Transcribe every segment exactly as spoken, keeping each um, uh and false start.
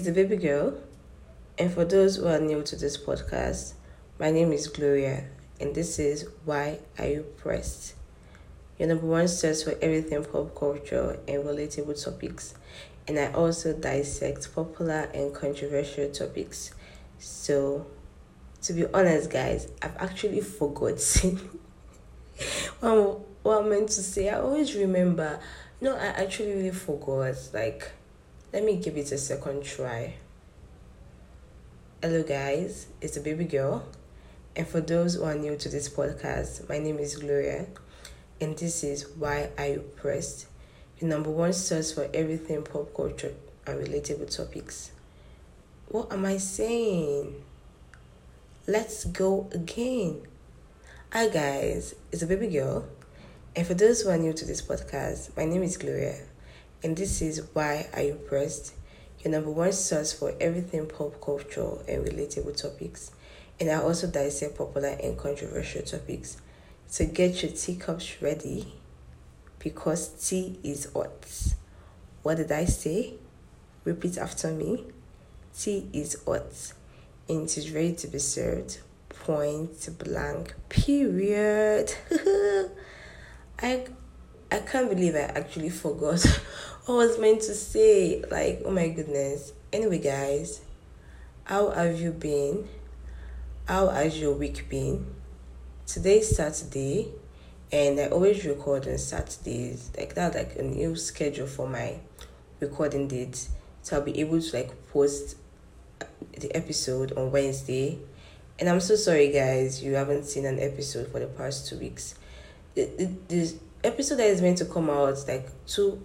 is the baby girl, and for those who are new to this podcast, my name is Gloria, and this is Why Are You Pressed? Your number one source for everything pop culture and relatable topics, and I also dissect popular and controversial topics. So, to be honest, guys, I've actually forgotten what, I'm, what I meant to say. I always remember. No, I actually really forgot. Like, let me give it a second try. Hello, guys. It's the baby girl. And for those who are new to this podcast, my name is Gloria. And this is Why Are You Pressed? Your number one source for everything pop culture and relatable topics. What am I saying? Let's go again. Hi, guys. It's the baby girl. And for those who are new to this podcast, my name is Gloria. And this is Why Are You Pressed? Your number one source for everything pop culture and relatable topics. And I also dissect popular and controversial topics. So get your teacups ready because tea is hot. What did I say? Repeat after me. Tea is hot and it is ready to be served. Point blank. Period. I I can't believe I actually forgot what I was meant to say. Like, oh my goodness. Anyway, guys, how have you been? How has your week been? Today's Saturday, and I always record on Saturdays. Like, that's like a new schedule for my recording date. So I'll be able to like post the episode on Wednesday. And I'm so sorry, guys, you haven't seen an episode for the past two weeks. The, the, the episode that is meant to come out like two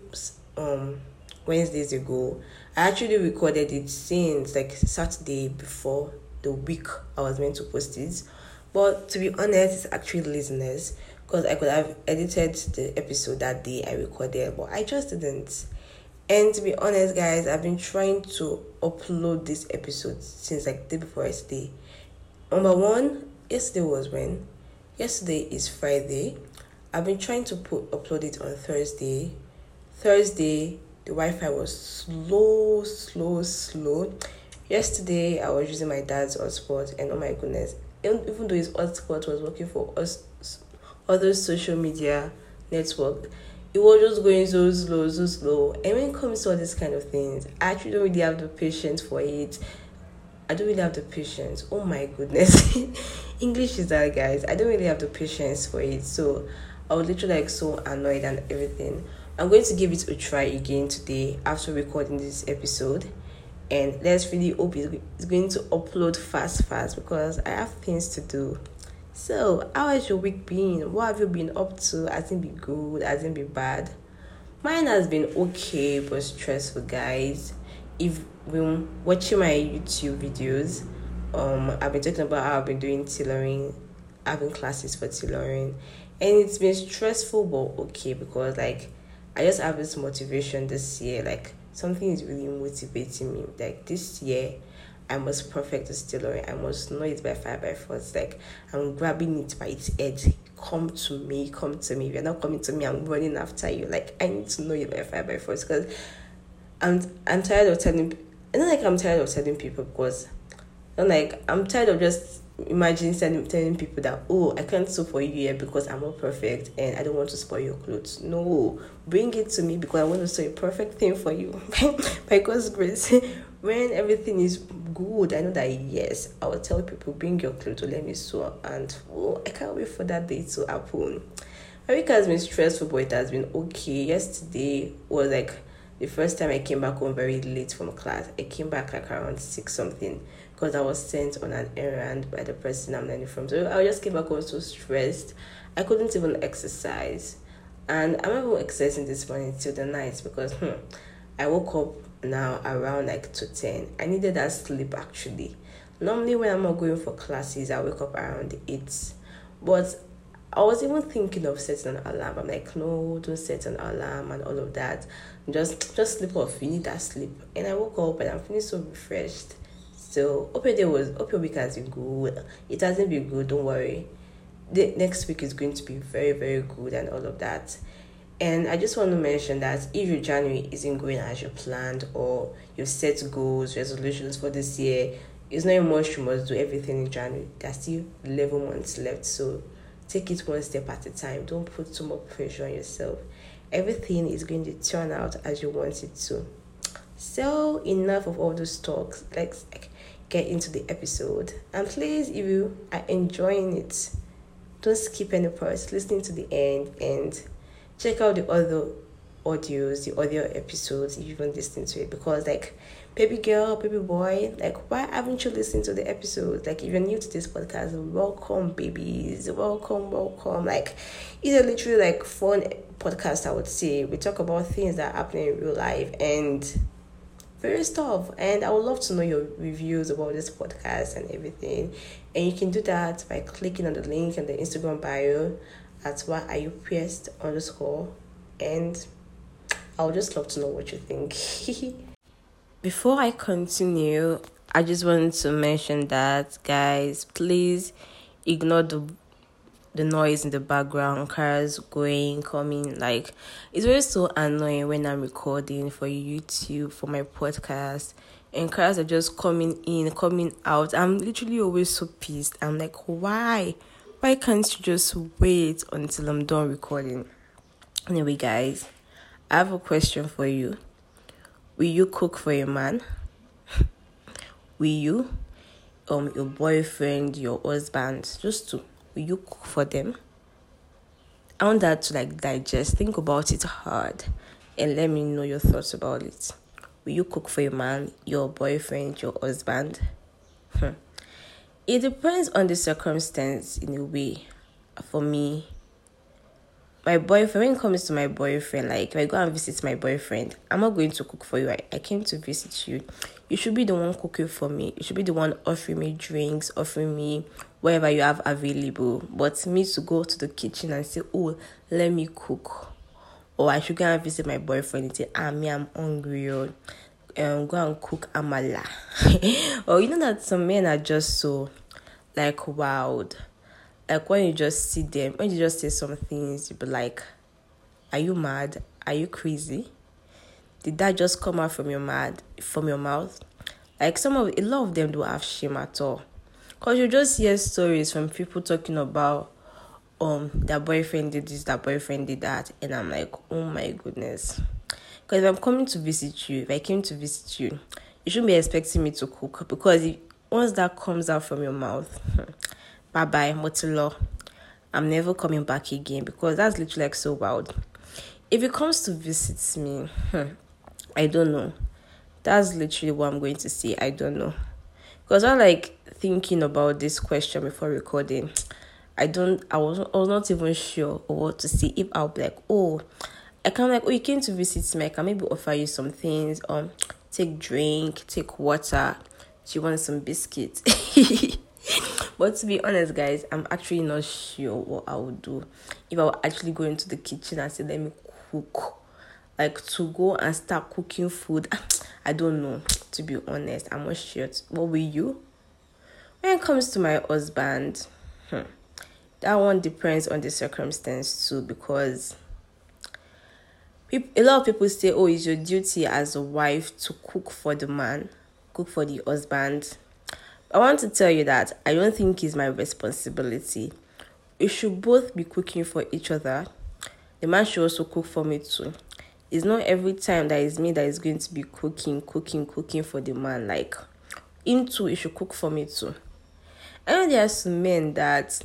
um Wednesdays ago, I actually recorded it since like Saturday before the week I was meant to post it. But to be honest, it's actually laziness because I could have edited the episode that day I recorded, but I just didn't. And to be honest, guys, I've been trying to upload this episode since like the day before yesterday. Number one, yesterday was when? Yesterday is Friday. I've been trying to put upload it on Thursday. Thursday, the Wi-Fi was slow, slow, slow. Yesterday, I was using my dad's hotspot, and oh my goodness, even though his hotspot was working for us, other social media network, it was just going so slow, so slow. And when it comes to all these kind of things, I actually don't really have the patience for it. I don't really have the patience. Oh my goodness. English is that, guys. I don't really have the patience for it. So I was literally like so annoyed and everything. I'm going to give it a try again today after recording this episode. And let's really hope it's going to upload fast, fast because I have things to do. So, how has your week been? What have you been up to? Has it been good? Has it been bad? Mine has been okay but stressful, guys. If you're watching my YouTube videos, um, I've been talking about how I've been doing tailoring, having classes for tailoring, and it's been stressful but okay because like I just have this motivation this year. Like something is really motivating me. Like this year, I must perfect this tailoring. I must know it by fire by force. Like I'm grabbing it by its edge. Come to me, come to me. If you're not coming to me, I'm running after you. Like I need to know it by fire by force because I'm I'm tired of telling. It's not like I'm tired of telling people because, I'm like I'm tired of just imagining telling, telling people that oh I can't sew for you here because I'm not perfect and I don't want to spoil your clothes. No, bring it to me because I want to sew a perfect thing for you. By God's grace, when everything is good, I know that yes, I will tell people bring your clothes to let me sew, and oh I can't wait for that day to happen. My week has been stressful, but it has been okay. Yesterday was like the first time I came back home very late from class. I came back like around six something because I was sent on an errand by the person I'm learning from. So I just came back home so stressed. I couldn't even exercise. And I'm not even exercising this morning till the night because hmm, I woke up now around like two ten. I needed that sleep actually. Normally when I'm not going for classes, I wake up around eight. But I was even thinking of setting an alarm. I'm like, no, don't set an alarm and all of that. Just just sleep off. You need that sleep. And I woke up and I'm feeling so refreshed. So hope your day was hope your week has been good. It hasn't been good, don't worry. The next week is going to be very, very good and all of that. And I just want to mention that if your January isn't going as you planned, or you've set goals, resolutions for this year, it's not much you must do everything in January. There's still eleven months left. So take it one step at a time. Don't put too much pressure on yourself. Everything is going to turn out as you want it to. So enough of all those talks. Let's get into the episode. And please, if you are enjoying it, don't skip any parts. Listening to the end and check out the other audios, the other episodes if you haven't listened to it. Because like, baby girl, baby boy, like, why haven't you listened to the episodes? Like, if you're new to this podcast, welcome, babies. Welcome, welcome. Like, it's a literally like fun podcast, I would say. We talk about things that are happening in real life and various stuff. And I would love to know your reviews about this podcast and everything. And you can do that by clicking on the link in the Instagram bio at why are you pressed underscore. And I would just love to know what you think. Before I continue, I just want to mention that, guys, please ignore the the noise in the background, cars going, coming. Like, it's very so annoying when I'm recording for YouTube, for my podcast, and cars are just coming in, coming out. I'm literally always so pissed. I'm like, why? Why can't you just wait until I'm done recording? Anyway, guys, I have a question for you. Will you cook for your man? Will you? Um, your boyfriend, your husband, just two. Will you cook for them? I want that to like digest. Think about it hard and let me know your thoughts about it. Will you cook for your man, your boyfriend, your husband? Hmm. It depends on the circumstance in a way. For me, my boyfriend, when it comes to my boyfriend, like if I go and visit my boyfriend, I'm not going to cook for you. I, I came to visit you. You should be the one cooking for me. You should be the one offering me drinks, offering me whatever you have available. But me to go to the kitchen and say, oh, let me cook. Or I should go and visit my boyfriend and say, ah, me, I'm hungry. Or um, go and cook amala. Or you know that some men are just so, like, wild. Like, when you just see them, when you just say some things, you be like, are you mad? Are you crazy? Did that just come out from your mouth? From your mouth? Like, some of, a lot of them don't have shame at all. Because you just hear stories from people talking about, um, their boyfriend did this, their boyfriend did that. And I'm like, oh my goodness. Because if I'm coming to visit you, if I came to visit you, you shouldn't be expecting me to cook. Because if, once that comes out from your mouth, bye-bye, Motilo. I'm never coming back again, because that's literally like so wild. If it comes to visit me, hmm, I don't know. That's literally what I'm going to say. I don't know. Because I like thinking about this question before recording. I don't, I was, I was not even sure what to say. If I'll be like, oh, I can like, oh, you came to visit me. I can maybe offer you some things. Um, take drink, take water. Do you want some biscuits? But to be honest, guys, I'm actually not sure what I would do if I would actually go into the kitchen and say, let me cook. Like, to go and start cooking food. I don't know, to be honest. I'm not sure. What will you? When it comes to my husband, hmm, that one depends on the circumstance too, because people, a lot of people say, oh, it's your duty as a wife to cook for the man, cook for the husband. I want to tell you that I don't think it's my responsibility. We should both be cooking for each other. The man should also cook for me too. It's not every time that it's me that is going to be cooking, cooking, cooking for the man. Like, him too, he should cook for me too. I know there are some men that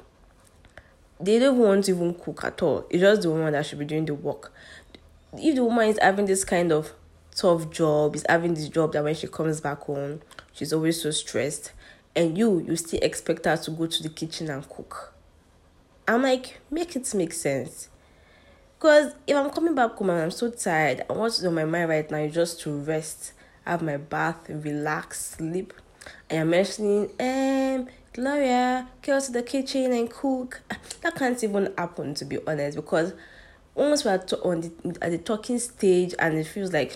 they don't want to even cook at all. It's just the woman that should be doing the work. If the woman is having this kind of tough job, is having this job that when she comes back home, she's always so stressed, and you, you still expect her to go to the kitchen and cook. I'm like, make it make sense. Because if I'm coming back home and I'm so tired, and what's on my mind right now is just to rest, have my bath, relax, sleep. And you're mentioning, um, Gloria, go to the kitchen and cook. That can't even happen, to be honest, because once we're to- on the, at the talking stage and it feels like,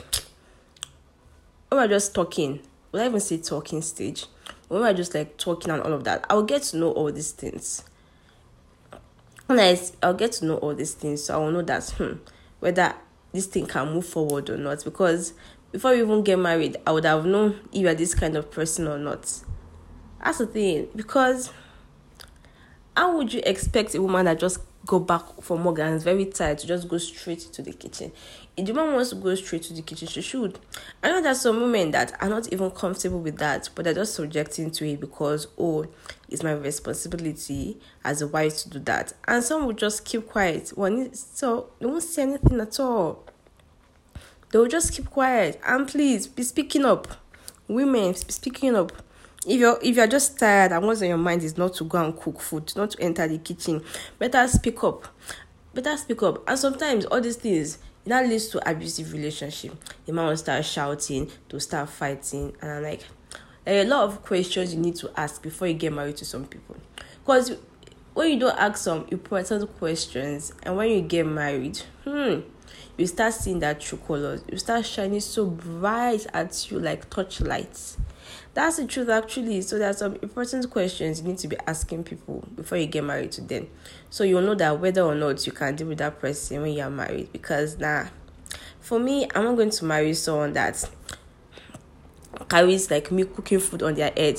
when we're just talking, will I even say talking stage? When we're just like talking and all of that, I'll get to know all these things. When I, I'll get to know all these things, so I will know that hmm, whether this thing can move forward or not. Because before you even get married, I would have known if you're this kind of person or not. That's the thing. Because how would you expect a woman that just go back from work and is very tired to just go straight to the kitchen? If the woman wants to go straight to the kitchen, she should. I know there's some women that are not even comfortable with that, but they're just subjecting to it because, oh, it's my responsibility as a wife to do that. And some will just keep quiet. One, so they won't say anything at all. They will just keep quiet. And please, be speaking up. Women, be speaking up. If you're if you're just tired and what's on your mind is not to go and cook food, not to enter the kitchen, better speak up. Better speak up. And sometimes all these things, that leads to abusive relationship. The man will start shouting, to start fighting, and I'm like, there are a lot of questions you need to ask before you get married to some people. Because when you don't ask some important questions, and when you get married, hmm, you start seeing that true colors. You start shining so bright at you like torchlights. That's the truth, actually. So there are some important questions you need to be asking people before you get married to them. So you'll know that whether or not you can deal with that person when you're married. Because nah, for me, I'm not going to marry someone that carries like me cooking food on their head.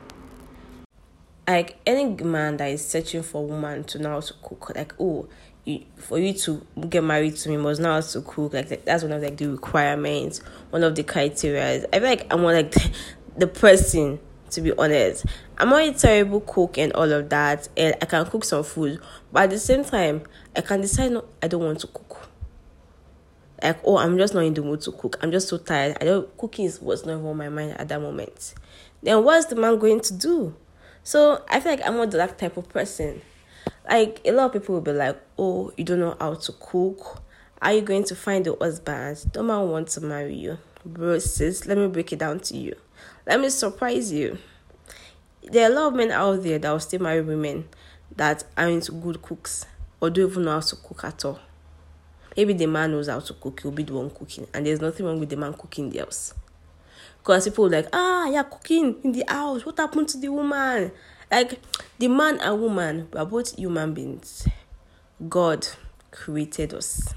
Like any man that is searching for a woman to know how to cook, like oh, you, for you to get married to me, must know how to cook. Like that's one of like the requirements, one of the criteria. I feel like I'm more like the, the person, to be honest. I'm not a terrible cook and all of that, and I can cook some food, but at the same time, I can decide no, I don't want to cook. Like, oh, I'm just not in the mood to cook. I'm just so tired. I don't cooking was not even on my mind at that moment. Then what's the man going to do? So I feel like I'm not that type of person. Like a lot of people will be like, oh, you don't know how to cook. Are you going to find a husband? Don't man want to marry you. Bro, sis, let me break it down to you. Let me surprise you. There are a lot of men out there that will still marry women that aren't good cooks or don't even know how to cook at all. Maybe the man knows how to cook, he'll be the one cooking, and there's nothing wrong with the man cooking the house. Because people are like, ah, you're cooking in the house. What happened to the woman? Like, the man and woman, we are both human beings. God created us.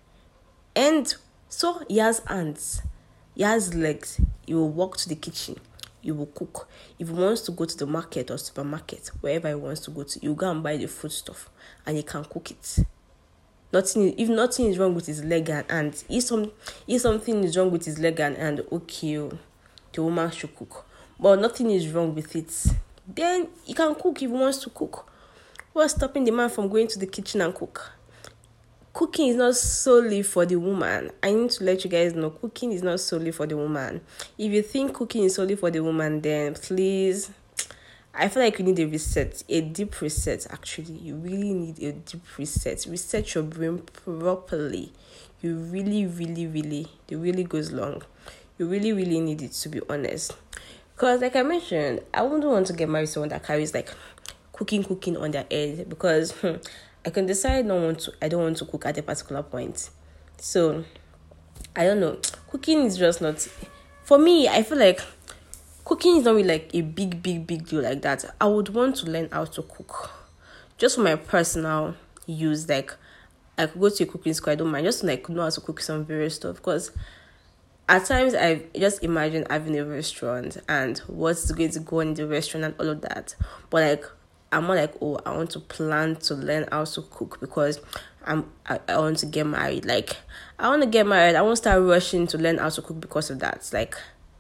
And so he has hands. He has legs. He will walk to the kitchen. He will cook. If he wants to go to the market or supermarket, wherever he wants to go to, you go and buy the food stuff and he can cook it. Nothing. If nothing is wrong with his leg and hand, if some, if something is wrong with his leg and hand, okay, the woman should cook. But nothing is wrong with it, then he can cook if he wants to cook. What's stopping the man from going to the kitchen and cook? Cooking is not solely for the woman. I need to let you guys know, cooking is not solely for the woman. If you think cooking is solely for the woman, then please, I feel like you need a reset, a deep reset, actually. You really need a deep reset. Reset your brain properly. You really, really, really, it really goes long. You really, really need it, to be honest. Because like I mentioned, I wouldn't want to get married to someone that carries like cooking, cooking on their head. Because hmm, I can decide not want to, I don't want to cook at a particular point. So, I don't know. Cooking is just not, for me, I feel like cooking is not really like a big, big, big deal like that. I would want to learn how to cook. Just for my personal use. Like, I could go to a cooking school, I don't mind. Just to like know how to cook some various stuff. Because at times, I just imagine having a restaurant and what's going to go in the restaurant and all of that. But like, I'm more like, oh, I want to plan to learn how to cook because I'm, I, I want to get married. Like, I want to get married. I won't start rushing to learn how to cook because of that. Like,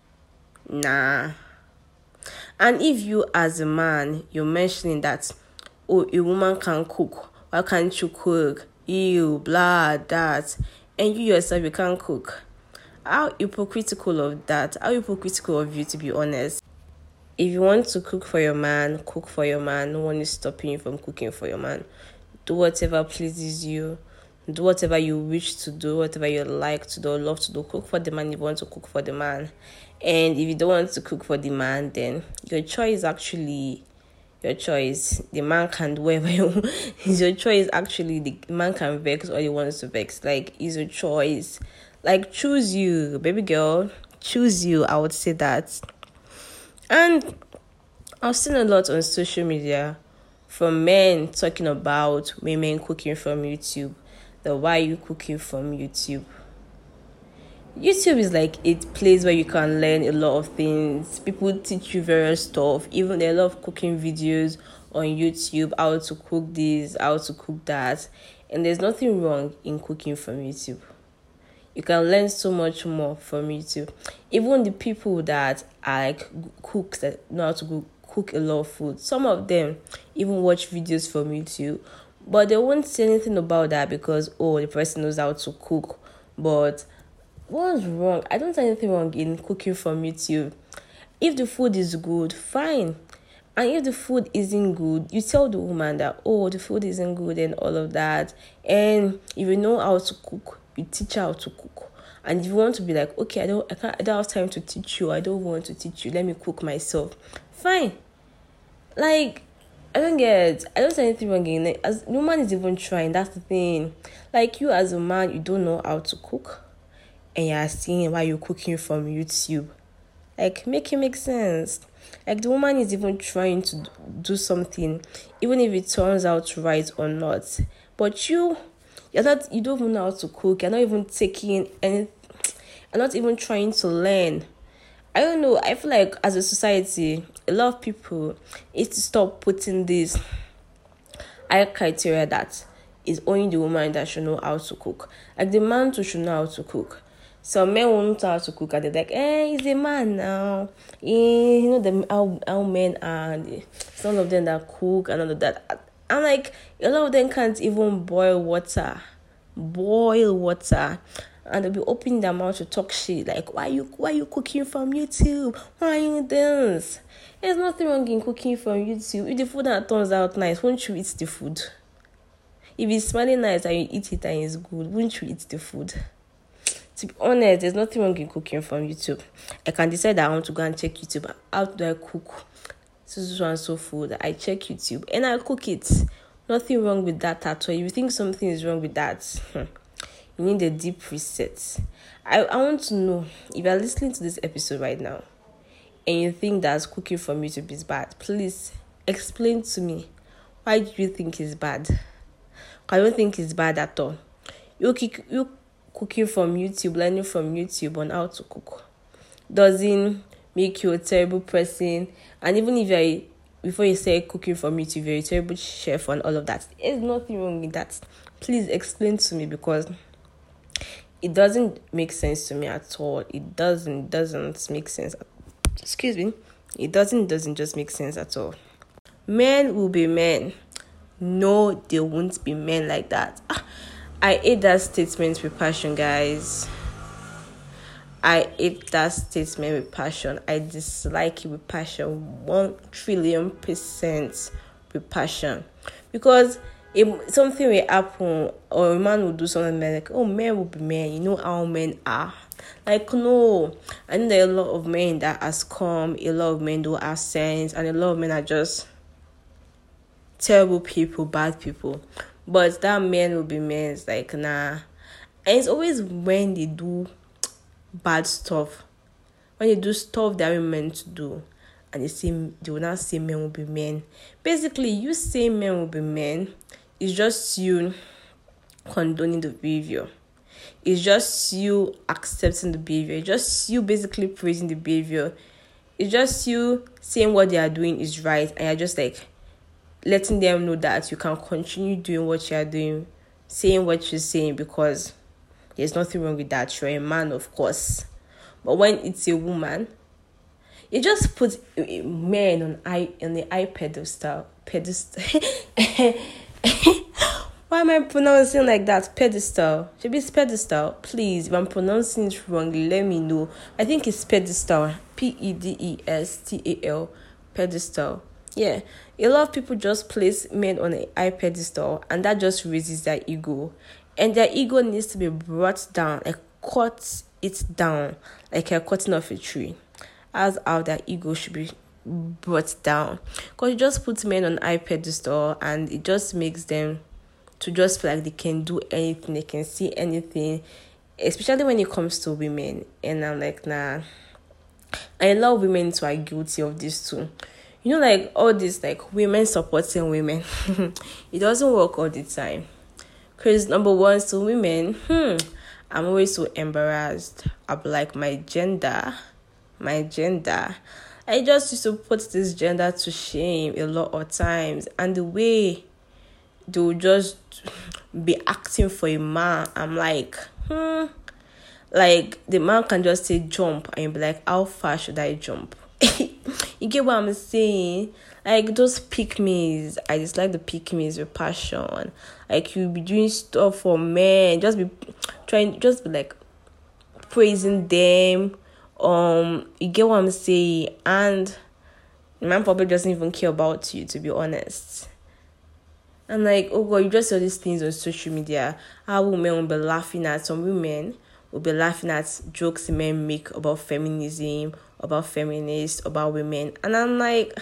nah. And if you as a man, you're mentioning that, oh, a woman can cook. Why can't you cook? Ew, blah, that. And you yourself, you can't cook. How hypocritical of that? How hypocritical of you, to be honest? If you want to cook for your man, cook for your man. No one is stopping you from cooking for your man. Do whatever pleases you. Do whatever you wish to do, whatever you like to do, love to do. Cook for the man if you want to cook for the man. And if you don't want to cook for the man, then your choice actually, your choice. The man can do whatever you want. It's your choice actually. The man can vex or he wants to vex. Like, it's your choice. Like, choose you, baby girl. Choose you, I would say that. And I've seen a lot on social media from men talking about women cooking from YouTube. The why you cooking from YouTube. YouTube is like a place where you can learn a lot of things. People teach you various stuff. Even there are a lot of cooking videos on YouTube, how to cook this, how to cook that. And there's nothing wrong in cooking from YouTube. You can learn so much more from YouTube. Even the people that are like cooks that know how to cook a lot of food, some of them even watch videos from YouTube, but they won't say anything about that because, oh, the person knows how to cook. But what's wrong? I don't see anything wrong in cooking from YouTube. If the food is good, fine. And if the food isn't good, you tell the woman that, oh, the food isn't good and all of that. And if you know how to cook, you teach her how to cook. And if you want to be like, okay, I don't, I can't, I don't have time to teach you. I don't want to teach you. Let me cook myself. Fine. Like, I don't get, I don't see anything wrong in it. As no man is even trying. That's the thing. Like, you as a man, you don't know how to cook, and you're seeing why you're cooking from YouTube. Like, make it make sense. Like, the woman is even trying to do something, even if it turns out right or not. But you, you're not, you don't even know how to cook. You're not even taking any, you're not even trying to learn. I don't know. I feel like as a society, a lot of people need to stop putting this high criteria that is only the woman that should know how to cook. Like, the man too should know how to cook. Some men won't know how to cook and they're like, eh, he's a man now. Eh, you know the how, how men are. Some of them that cook and all of that. I'm like, a lot of them can't even boil water. Boil water. And they'll be opening their mouth to talk shit. Like, why you why you cooking from YouTube? Why are you this? There's nothing wrong in cooking from YouTube. If the food that turns out nice, won't you eat the food? If it's smelling nice and you eat it and it's good, won't you eat the food? To be honest, there's nothing wrong in cooking from YouTube. I can decide that I want to go and check YouTube. How do I cook so, so and so food? I check YouTube and I cook it. Nothing wrong with that at all. If you think something is wrong with that, you need a deep reset. I, I want to know, if you're listening to this episode right now and you think that cooking from YouTube is bad, please explain to me, why do you think it's bad? I don't think it's bad at all. You kick you cooking from YouTube, learning from YouTube on how to cook doesn't make you a terrible person. And even if you're, before you say cooking from YouTube, you're a terrible chef and all of that, there's nothing wrong with that. Please explain to me, because it doesn't make sense to me at all. It doesn't, doesn't make sense. Excuse me. It doesn't, doesn't just make sense at all. Men will be men. No, they won't be men like that. I hate that statement with passion, guys. I hate that statement with passion. I dislike it with passion. One trillion percent with passion. Because if something will happen, or a man will do something like, oh, men will be men. You know how men are. Like, no. I know there are a lot of men that has come. A lot of men don't have sense. And a lot of men are just terrible people, bad people. But that men will be men. It's like, nah. And it's always when they do bad stuff, when they do stuff that are meant to do, and they say, they will not say men will be men. Basically, you say men will be men, it's just you condoning the behavior. It's just you accepting the behavior. It's just you basically praising the behavior. It's just you saying what they are doing is right, and you're just like letting them know that you can continue doing what you are doing, saying what you're saying, because there's nothing wrong with that. You're a man, of course. But when it's a woman, you just put men on I on the I pedestal. Pedestal. Why am I pronouncing like that? Pedestal. Should be pedestal. Please, if I'm pronouncing it wrongly, let me know. I think it's pedestal. P E D E S T A L. Pedestal. Yeah. A lot of people just place men on a high pedestal, and that just raises their ego. And their ego needs to be brought down, like cut it down, like a cutting off a tree. As how their ego should be brought down. Because you just put men on high pedestal, and it just makes them to just feel like they can do anything, they can see anything, especially when it comes to women. And I'm like, nah. And a lot of women too are guilty of this too. You know, like all this, like women supporting women, it doesn't work all the time. Because number one, so women, hmm, I'm always so embarrassed. I'm like, my gender, my gender. I just used to put this gender to shame a lot of times. And the way they'll just be acting for a man, I'm like, hmm. Like, the man can just say jump, and you'll be like, how far should I jump? You get what I'm saying? Like, those pick-me's, I dislike the pick-me's with passion. Like, you'll be doing stuff for men, just be trying, just be like, praising them. Um, you get what I'm saying? And the man probably doesn't even care about you, to be honest. I'm like, oh God, you just saw these things on social media. How women will be laughing at some women, will be laughing at jokes men make about feminism, about feminists, about women. And I'm like,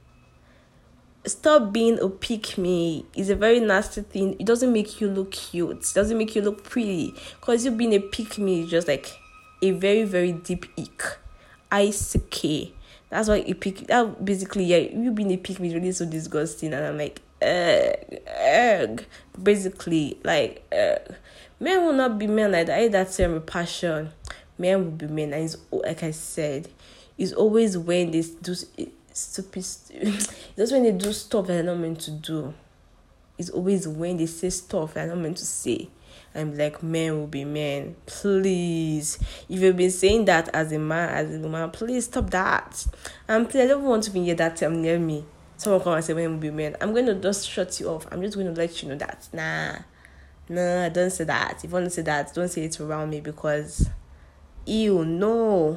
stop being a pick-me. It's a very nasty thing. It doesn't make you look cute. It doesn't make you look pretty. Because you being a pick-me is just like a very, very deep ick. I C K. That's why a pick, that basically, yeah, you being a pick-me is really so disgusting. And I'm like, ugh, ugh. Basically, like, ugh. Men will not be men like that. I hate that term with passion. Men will be men. And it's, like I said, it's always when they do stupid, it's when they do stuff that they're not meant to do. It's always when they say stuff that they're not meant to say. I'm like, men will be men. Please. If you've been saying that as a man, as a woman, please stop that. And please, I don't want to be hear that term near me. Someone come and say men will be men. I'm going to just shut you off. I'm just going to let you know that. Nah. No, don't say that. If you want to say that, don't say it around me because, ew, no.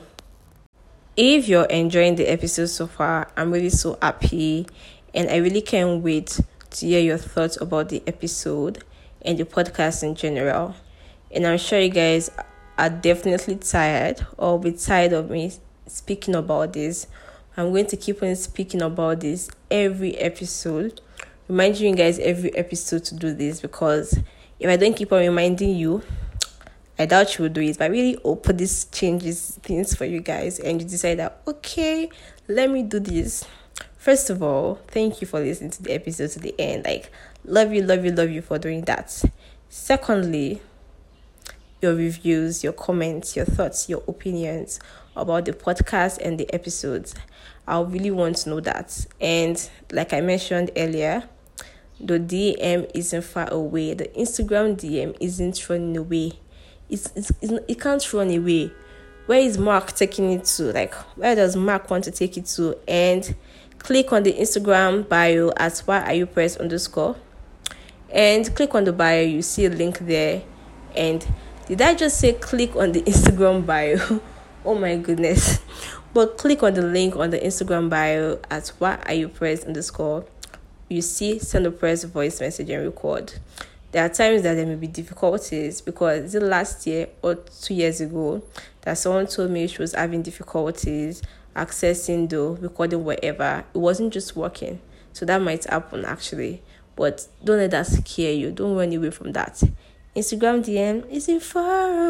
If you're enjoying the episode so far, I'm really so happy. And I really can't wait to hear your thoughts about the episode and the podcast in general. And I'm sure you guys are definitely tired or will be tired of me speaking about this. I'm going to keep on speaking about this every episode. Reminding you guys every episode to do this because if I don't keep on reminding you, I doubt you will do it. But I really hope this changes things for you guys and you decide that, okay, let me do this. First of all, thank you for listening to the episode to the end. Like, love you, love you, love you for doing that. Secondly, your reviews, your comments, your thoughts, your opinions about the podcast and the episodes. I really want to know that. And like I mentioned earlier, the D M isn't far away. The Instagram D M isn't running away. It's, it's, it's it can't run away. Where is Mark taking it to? Like, where does Mark want to take it to? And click on the Instagram bio at whyareyoupress underscore. And click on the bio. You see a link there. And did I just say click on the Instagram bio? Oh my goodness. But click on the link on the Instagram bio at whyareyoupress underscore. You see, send a press voice message and record. There are times that there may be difficulties because is it last year or two years ago that someone told me she was having difficulties accessing the recording wherever. It wasn't just working. So that might happen actually. But don't let that scare you. Don't run away from that. Instagram D M isn't far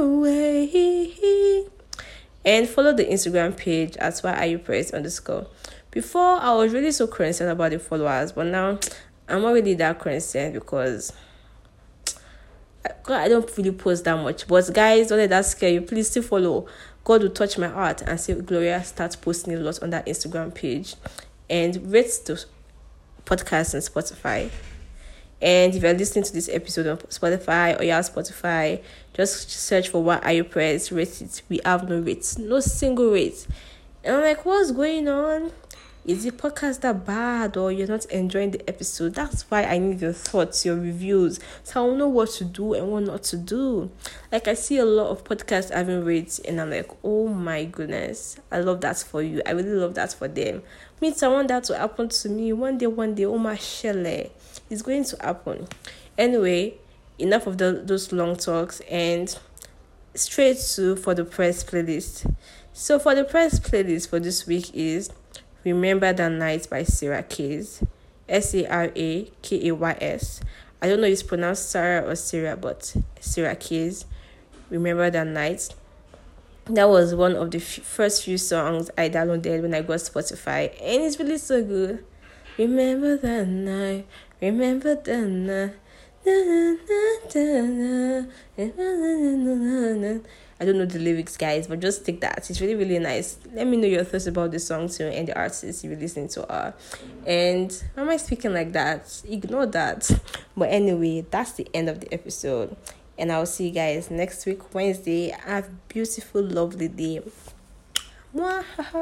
away. And follow the Instagram page at whyareyoupress underscore. Before, I was really so concerned about the followers, but now I'm not really that concerned because God, I don't really post that much. But guys, don't let that scare you. Please still follow. God will touch my heart and say, Gloria, start posting a lot on that Instagram page. And rate the podcast on Spotify. And if you're listening to this episode on Spotify or you have Spotify, just search for Why Are You Press, rate it. We have no rates, no single rate. And I'm like, what's going on? Is the podcast that bad or you're not enjoying the episode? That's why I need your thoughts, your reviews, so I'll know what to do and what not to do. Like, I see a lot of podcasts having rates and I'm like, oh my goodness, I love that for you. I really love that for them. Me too, I want that to happen to me one day, one day. Oh my shelle, it's going to happen. Anyway, enough of the, those long talks and straight to for the press playlist. So for the press playlist for this week is Remember That Night by Sarah Kays. S A R A K A Y S. I don't know if it's pronounced Sarah or Sarah, but Sarah Kays. Remember That Night. That was one of the f- first few songs I downloaded when I got Spotify, and it's really so good. Remember that night, remember that night. I don't know the lyrics, guys, but just take that. It's really, really nice. Let me know your thoughts about the song too and the artists you listen to are. And why am I speaking like that? Ignore that. But anyway, that's the end of the episode. And I'll see you guys next week, Wednesday. Have a beautiful, lovely day. Mwah.